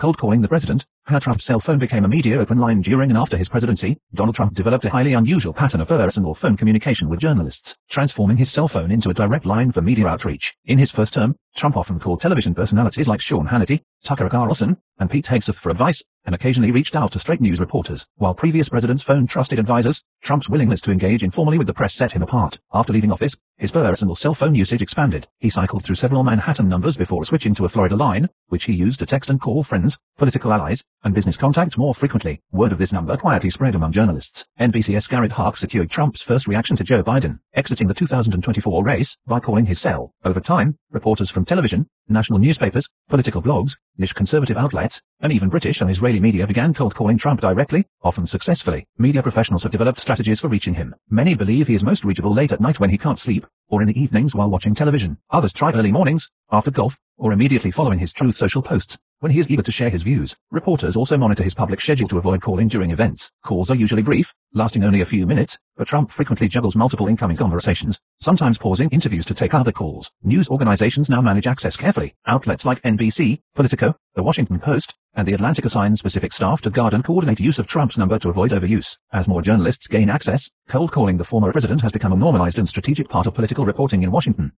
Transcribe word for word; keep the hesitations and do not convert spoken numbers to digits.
Cold calling the president. How Trump's cell phone became a media open line during and after his presidency. Donald Trump developed a highly unusual pattern of personal phone communication with journalists, transforming his cell phone into a direct line for media outreach. In his first term, Trump often called television personalities like Sean Hannity, Tucker Carlson, and Pete Hegseth for advice, and occasionally reached out to straight news reporters. While previous presidents phoned trusted advisors, Trump's willingness to engage informally with the press set him apart. After leaving office, his personal cell phone usage expanded. He cycled through several Manhattan numbers before switching to a Florida line, which he used to text and call friends, political allies, and business contacts more frequently. Word of this number quietly spread among journalists. N B C's Garrett Hart secured Trump's first reaction to Joe Biden, exiting the two thousand twenty-four race, by calling his cell. Over time, reporters from television, national newspapers, political blogs, niche conservative outlets, and even British and Israeli media began cold calling Trump directly, often successfully. Media professionals have developed strategies for reaching him. Many believe he is most reachable late at night when he can't sleep, or in the evenings while watching television. Others try early mornings, after golf, or immediately following his Truth Social posts, when he is eager to share his views. Reporters also monitor his public schedule to avoid calling during events. Calls are usually brief, lasting only a few minutes, but Trump frequently juggles multiple incoming conversations, sometimes pausing interviews to take other calls. News organizations now manage access carefully. Outlets like N B C, Politico, The Washington Post, and The Atlantic assign specific staff to guard and coordinate use of Trump's number to avoid overuse. As more journalists gain access, cold calling the former president has become a normalized and strategic part of political reporting in Washington.